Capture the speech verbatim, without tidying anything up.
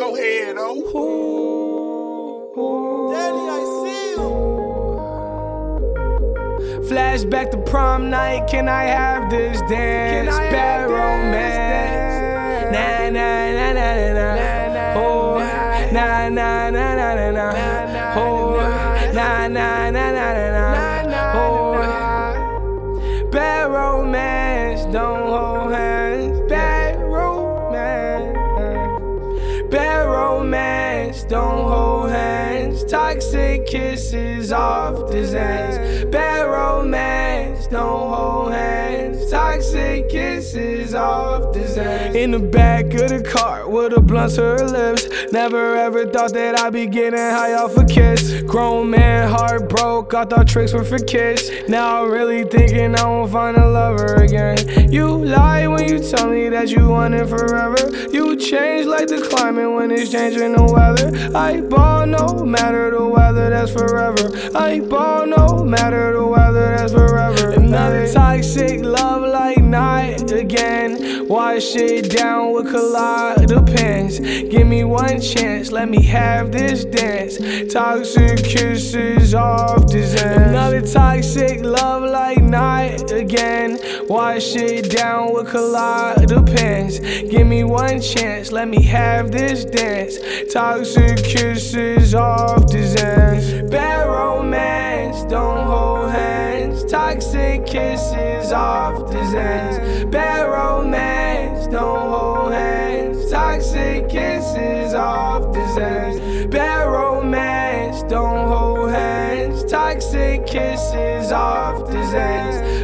Go ahead, oh. Daddy, I see you. Flashback to prom night, can I have this dance? Bad romance. Nah, nah, nah, nah, nah, nah. Oh, nah, nah, nah, nah, nah, nah. Oh, nah, nah, nah, nah, nah, nah. Oh, bad romance, don't hold hands. Bad romance. Bad romance, don't hold hands. Toxic kisses off the Xans. Bad romance, don't hold hands. Toxic kisses off the Xans. In the back of the car with a blunt to her lips. Never ever thought that I'd be getting high off a kiss. Grown man, heart broke, I thought tricks were for kids. Now I'm really thinking I won't find a lover again. You lie when you tell me that you want it forever. You change like the climate when it's changing the weather. I ball no matter the weather, that's forever. I ball no matter the weather, that's forever. Another toxic love like night again. Wash it down with collide pens. Give me one chance, let me have this dance. Toxic kisses off the Xans. Another toxic love like night again. Wash it down with collide pens. Give me one chance, let me have this dance. Toxic kisses off the Xans. Bad romance, don't hold hands. Toxic kisses off the Xans. Bad romance, don't hold hands. Toxic kisses off the Xans. Bad romance, don't hold hands. Toxic kisses off the Xans.